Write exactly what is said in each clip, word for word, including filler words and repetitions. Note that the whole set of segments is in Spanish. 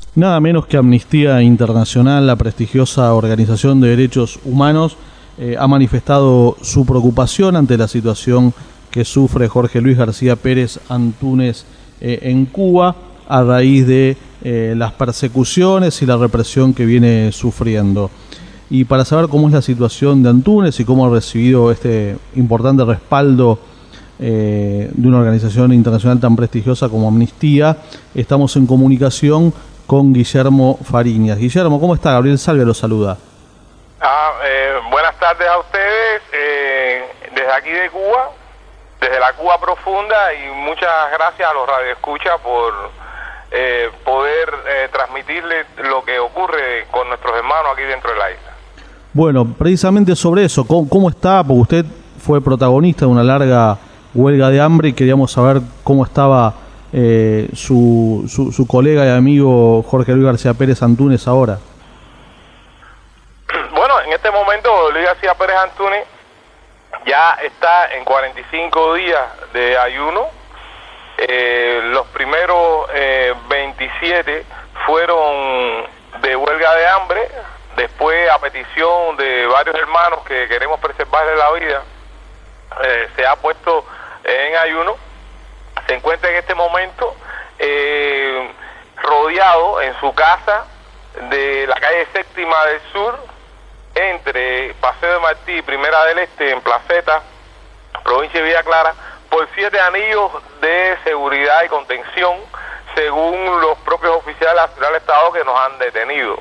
Nada menos que Amnistía Internacional, la prestigiosa organización de derechos humanos, eh, ha manifestado su preocupación ante la situación que sufre Jorge Luis García Pérez Antúnez eh, en Cuba a raíz de eh, las persecuciones y la represión que viene sufriendo. Y para saber cómo es la situación de Antúnez y cómo ha recibido este importante respaldo eh, de una organización internacional tan prestigiosa como Amnistía, estamos en comunicación con Guillermo Fariñas. Guillermo, ¿cómo está? Gabriel Salvia lo saluda. Ah, eh, buenas tardes a ustedes, eh, desde aquí de Cuba, desde la Cuba profunda, y muchas gracias a los radioescuchas por eh, poder eh, transmitirles lo que ocurre con nuestros hermanos aquí dentro de la isla. Bueno, precisamente sobre eso, ¿cómo, cómo está? Porque usted fue protagonista de una larga huelga de hambre y queríamos saber cómo estaba eh, su, su, su colega y amigo Jorge Luis García Pérez Antúnez ahora. Bueno, en este momento Luis García Pérez Antúnez ya está en cuarenta y cinco días de ayuno. Eh, los primeros eh, veintisiete fueron de huelga de hambre. Después, a petición de varios hermanos que queremos preservarle la vida, eh, se ha puesto en ayuno. Se encuentra en este momento eh, rodeado en su casa de la calle Séptima del Sur, entre Paseo de Martí y Primera del Este, en Placeta, provincia de Villa Clara, por siete anillos de seguridad y contención, según los propios oficiales de la Ciudad del Estado que nos han detenido.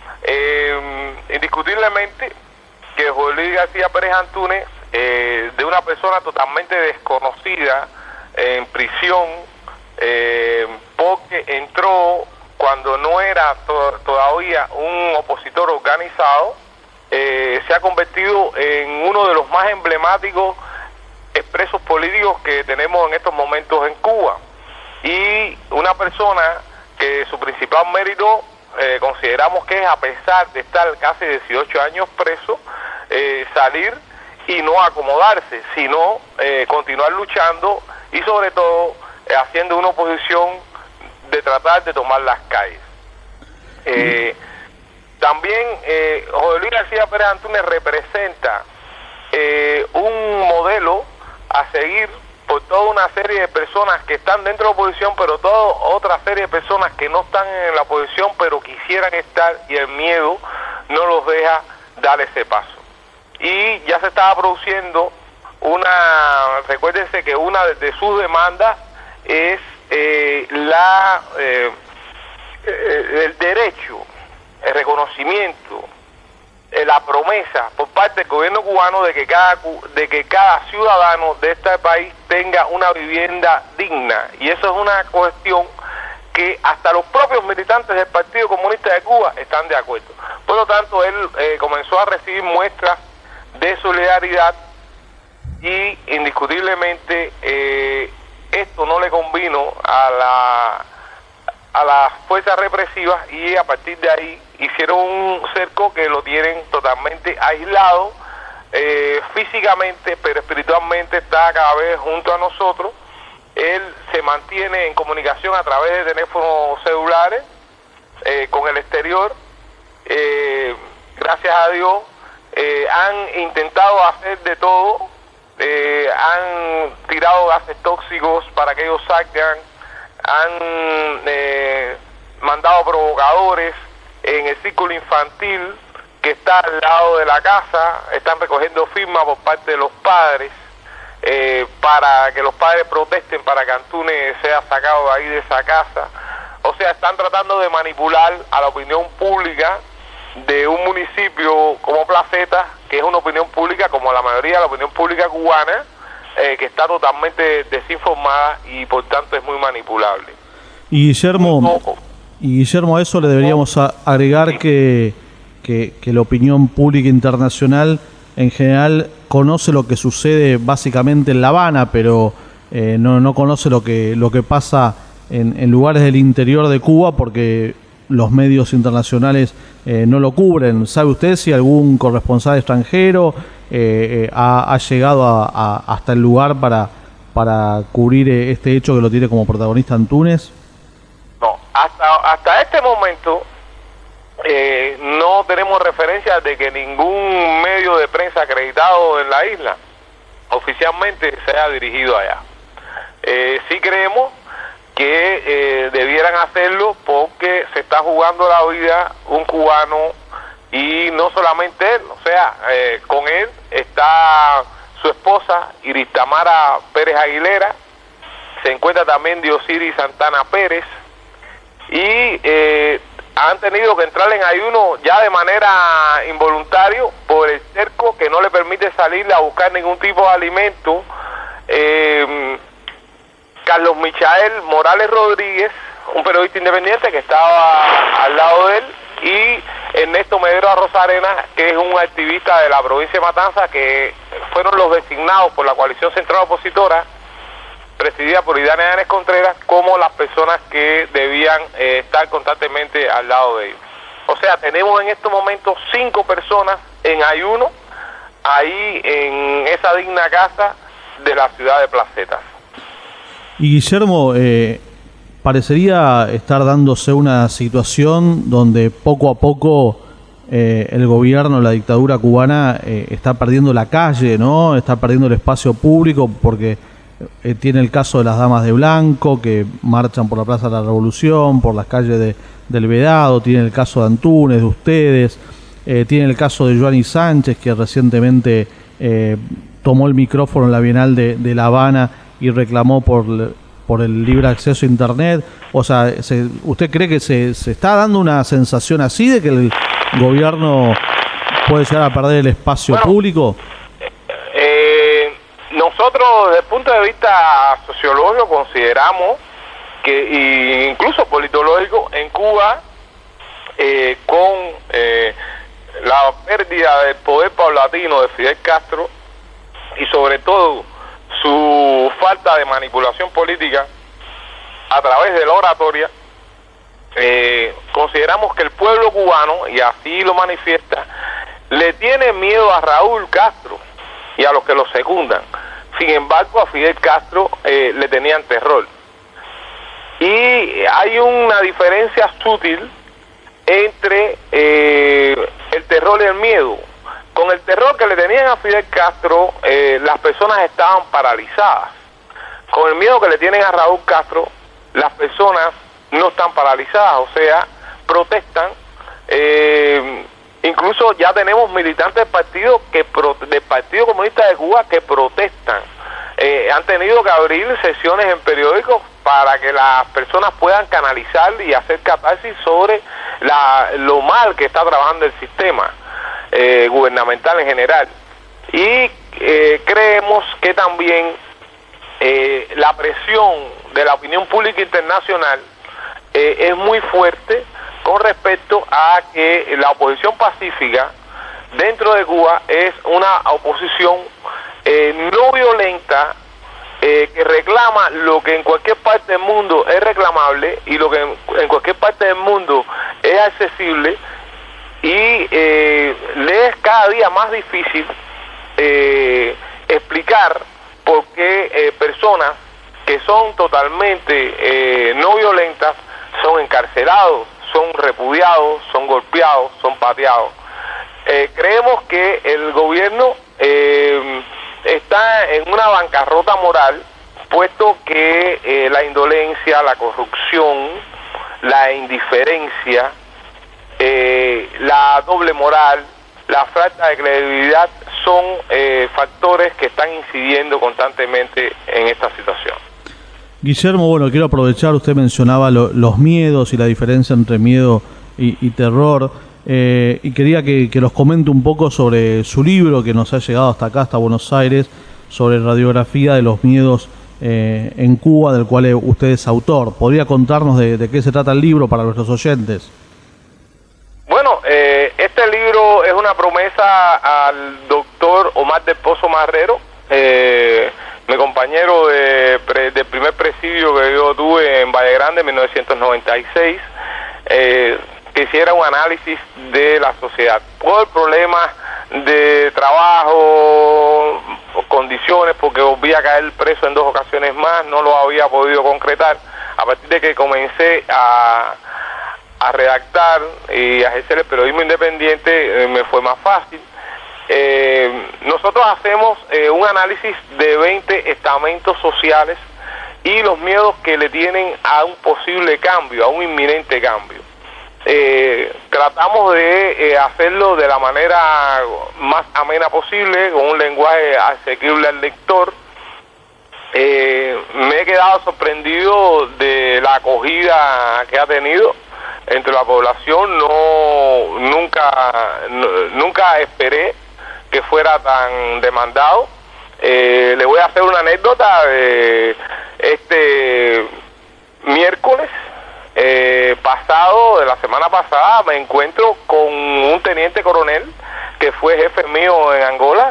Eh, indiscutiblemente que Jorge Luis García Pérez Antúnez, eh, de una persona totalmente desconocida en prisión, eh, porque entró cuando no era to- todavía un opositor organizado, eh, se ha convertido en uno de los más emblemáticos expresos políticos que tenemos en estos momentos en Cuba, y una persona que su principal mérito Eh, consideramos que es, a pesar de estar casi dieciocho años preso, eh, salir y no acomodarse, sino eh, continuar luchando y sobre todo eh, haciendo una oposición de tratar de tomar las calles. Eh, también eh, Jorge Luis García Pérez Antúnez representa eh, un modelo a seguir por toda una serie de personas que están dentro de la oposición, pero toda otra serie de personas que no están en la oposición, pero quisieran estar, y el miedo no los deja dar ese paso. Y ya se estaba produciendo una, recuérdense que una de sus demandas es eh, la eh, el derecho, el reconocimiento, la promesa por parte del gobierno cubano de que cada de que cada ciudadano de este país tenga una vivienda digna, y eso es una cuestión que hasta los propios militantes del Partido Comunista de Cuba están de acuerdo. Por lo tanto, él eh, comenzó a recibir muestras de solidaridad, y indiscutiblemente eh, esto no le convino a la a las fuerzas represivas, y a partir de ahí hicieron un cerco que lo tienen totalmente aislado eh, físicamente, pero espiritualmente está cada vez junto a nosotros. Él se mantiene en comunicación a través de teléfonos celulares eh, con el exterior. Eh, gracias a Dios eh, han intentado hacer de todo, eh, han tirado gases tóxicos para que ellos salgan, han eh, mandado provocadores en el círculo infantil que está al lado de la casa, están recogiendo firmas por parte de los padres eh, para que los padres protesten para que Antúnez sea sacado de ahí de esa casa. O sea, están tratando de manipular a la opinión pública de un municipio como Placeta, que es una opinión pública como la mayoría de la opinión pública cubana, Eh, que está totalmente desinformada y por tanto es muy manipulable. Y Guillermo, y Guillermo, a eso le deberíamos a agregar que, que, que la opinión pública internacional en general conoce lo que sucede básicamente en La Habana, pero eh, no, no conoce lo que, lo que pasa en, en lugares del interior de Cuba, porque los medios internacionales eh, no lo cubren. ¿Sabe usted si algún corresponsal extranjero eh, eh, ha, ha llegado a, a, hasta el lugar para, para cubrir este hecho que lo tiene como protagonista Antúnez? No, hasta, hasta este momento eh, no tenemos referencia de que ningún medio de prensa acreditado en la isla oficialmente se haya dirigido allá. Eh, sí creemos que eh, debieran hacerlo porque se está jugando la vida un cubano, y no solamente él, o sea, eh, con él está su esposa Iris Tamara Pérez Aguilera, se encuentra también Diosiris Santana Pérez, y eh, han tenido que entrar en ayuno ya de manera involuntario por el cerco que no le permite salir a buscar ningún tipo de alimento. Eh, Carlos Michael Morales Rodríguez, un periodista independiente que estaba al lado de él, y Ernesto Medero Rosarena, que es un activista de la provincia de Matanzas, que fueron los designados por la coalición central opositora, presidida por Idania Yanes Contreras, como las personas que debían eh, estar constantemente al lado de ellos. O sea, tenemos en estos momentos cinco personas en ayuno ahí en esa digna casa de la ciudad de Placetas. Y Guillermo, eh, parecería estar dándose una situación donde poco a poco eh, el gobierno, la dictadura cubana eh, está perdiendo la calle, ¿no? Está perdiendo el espacio público porque eh, tiene el caso de las damas de blanco que marchan por la Plaza de la Revolución, por las calles de, del Vedado, tiene el caso de Antunes, de ustedes, eh, tiene el caso de Joanny Sánchez, que recientemente eh, tomó el micrófono en la Bienal de, de La Habana y reclamó por, por el libre acceso a Internet. O sea, se, ¿usted cree que se, se está dando una sensación así de que el gobierno puede llegar a perder el espacio bueno, público? Eh, nosotros, desde el punto de vista sociológico, consideramos que, e incluso politológico, en Cuba, eh, con eh, la pérdida del poder paulatino de Fidel Castro y sobre todo su falta de manipulación política a través de la oratoria, eh, consideramos que el pueblo cubano, y así lo manifiesta, le tiene miedo a Raúl Castro y a los que lo secundan. Sin embargo, a Fidel Castro eh, le tenían terror. Y hay una diferencia sutil entre eh, el terror y el miedo. Con el terror que le tenían a Fidel Castro, eh, las personas estaban paralizadas. Con el miedo que le tienen a Raúl Castro, las personas no están paralizadas, o sea, protestan. Eh, incluso ya tenemos militantes del partido, que pro, del Partido Comunista de Cuba que protestan. Eh, han tenido que abrir sesiones en periódicos para que las personas puedan canalizar y hacer catarsis sobre la, lo mal que está trabajando el sistema Eh, gubernamental en general. Y eh, creemos que también eh, la presión de la opinión pública internacional eh, es muy fuerte con respecto a que la oposición pacífica dentro de Cuba es una oposición eh, no violenta, eh, que reclama lo que en cualquier parte del mundo es reclamable y lo que en, en cualquier parte del mundo es accesible. Y eh, le es cada día más difícil eh, explicar por qué eh, personas que son totalmente eh, no violentas son encarcelados, son repudiados, son golpeados, son pateados. Eh, creemos que el gobierno eh, está en una bancarrota moral, puesto que eh, la indolencia, la corrupción, la indiferencia, Eh, la doble moral, la falta de credibilidad son eh, factores que están incidiendo constantemente en esta situación. Guillermo, bueno, quiero aprovechar, usted mencionaba lo, los miedos y la diferencia entre miedo y, y terror, eh, y quería que, que nos comente un poco sobre su libro que nos ha llegado hasta acá, hasta Buenos Aires, sobre radiografía de los miedos eh, en Cuba, del cual usted es autor. ¿Podría contarnos de, de qué se trata el libro para nuestros oyentes? Bueno, eh, este libro es una promesa al doctor Omar del Pozo Marrero, eh, mi compañero de, pre, del primer presidio que yo tuve en Valle Grande en mil novecientos noventa y seis, eh, que hiciera un análisis de la sociedad por problemas de trabajo, condiciones, porque volví a caer preso en dos ocasiones más, no lo había podido concretar. a partir de que comencé a, a redactar y a ejercer el periodismo independiente, eh, me fue más fácil. Eh, nosotros hacemos eh, un análisis de veinte estamentos sociales y los miedos que le tienen a un posible cambio, a un inminente cambio. Eh, tratamos de eh, hacerlo de la manera más amena posible, con un lenguaje asequible al lector. Eh, me he quedado sorprendido de la acogida que ha tenido entre la población. No, nunca, no, nunca esperé que fuera tan demandado. Eh, le voy a hacer una anécdota de este miércoles eh, pasado, de la semana pasada, me encuentro con un teniente coronel que fue jefe mío en Angola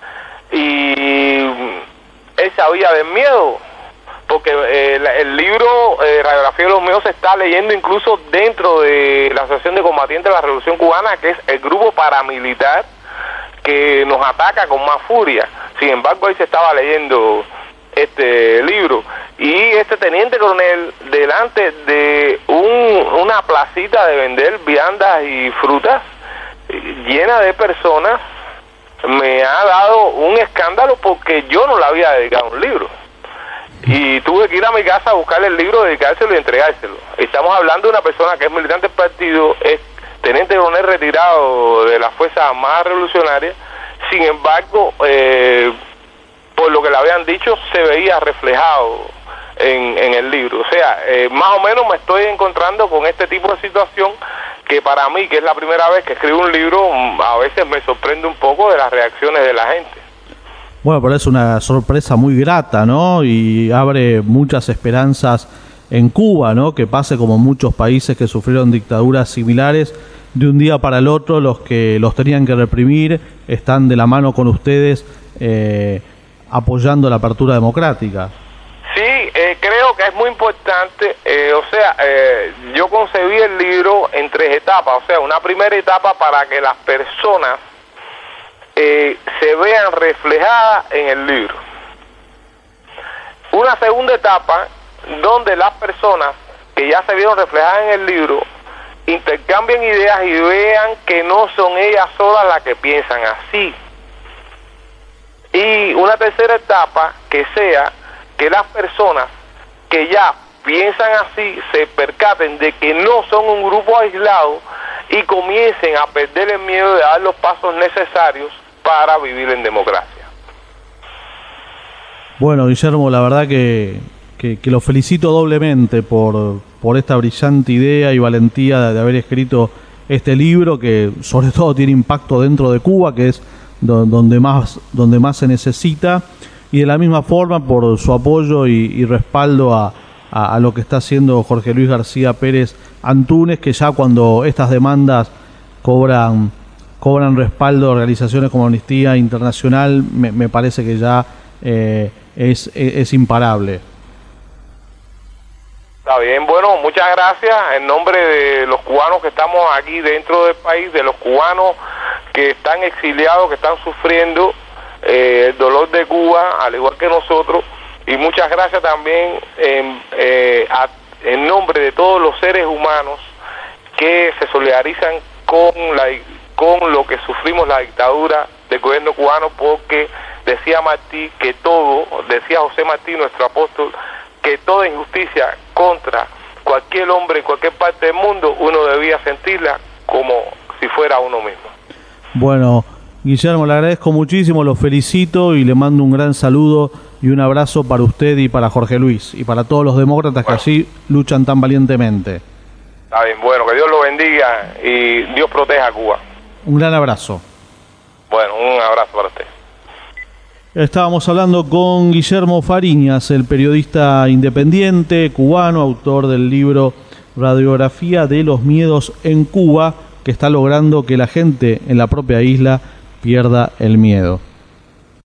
y él sabía del miedo, porque eh, el, el libro eh, Radiografía de los Miedos se está leyendo incluso dentro de la Asociación de Combatientes de la Revolución Cubana, que es el grupo paramilitar que nos ataca con más furia. Sin embargo, ahí se estaba leyendo este libro y este teniente coronel, delante de un, una placita de vender viandas y frutas llena de personas, me ha dado un escándalo porque yo no le había dedicado un libro y tuve que ir a mi casa a buscarle el libro, dedicárselo y entregárselo. Estamos hablando de una persona que es militante del partido, es teniente coronel retirado de las Fuerzas Armadas Revolucionarias. Sin embargo, eh, por lo que le habían dicho, se veía reflejado en, en el libro. O sea, eh, más o menos me estoy encontrando con este tipo de situación que para mí, que es la primera vez que escribo un libro, a veces me sorprende un poco de las reacciones de la gente. Bueno, pero es una sorpresa muy grata, ¿no? Y abre muchas esperanzas en Cuba, ¿no? Que pase como muchos países que sufrieron dictaduras similares, de un día para el otro los que los tenían que reprimir están de la mano con ustedes eh, apoyando la apertura democrática. Sí, eh, creo que es muy importante, eh, o sea, eh, yo concebí el libro en tres etapas, o sea, una primera etapa para que las personas eh, se vean reflejadas en el libro. Una segunda etapa donde las personas que ya se vieron reflejadas en el libro intercambien ideas y vean que no son ellas solas las que piensan así. Y una tercera etapa que sea que las personas que ya piensan así se percaten de que no son un grupo aislado y comiencen a perder el miedo de dar los pasos necesarios para vivir en democracia. Bueno, Guillermo, la verdad que, que, que lo felicito doblemente por, por esta brillante idea y valentía de, de haber escrito este libro que sobre todo tiene impacto dentro de Cuba, que es do, donde más donde más se necesita, y de la misma forma por su apoyo y, y respaldo a, a, a lo que está haciendo Jorge Luis García Pérez Antúnez, que ya cuando estas demandas cobran cobran respaldo de organizaciones como Amnistía Internacional, me, me parece que ya eh, es, es, es imparable. Está bien, bueno, muchas gracias en nombre de los cubanos que estamos aquí dentro del país, de los cubanos que están exiliados, que están sufriendo eh, el dolor de Cuba, al igual que nosotros, y muchas gracias también en, eh, a, en nombre de todos los seres humanos que se solidarizan con la con lo que sufrimos la dictadura del gobierno cubano, porque decía Martí que todo, decía José Martí, nuestro apóstol, que toda injusticia contra cualquier hombre en cualquier parte del mundo, uno debía sentirla como si fuera uno mismo. Bueno, Guillermo, le agradezco muchísimo, lo felicito y le mando un gran saludo y un abrazo para usted y para Jorge Luis y para todos los demócratas bueno. que allí luchan tan valientemente. Está bien, bueno, que Dios lo bendiga y Dios proteja a Cuba. Un gran abrazo. Bueno, un abrazo para usted. Estábamos hablando con Guillermo Fariñas, el periodista independiente cubano, autor del libro Radiografía de los Miedos en Cuba, que está logrando que la gente en la propia isla pierda el miedo.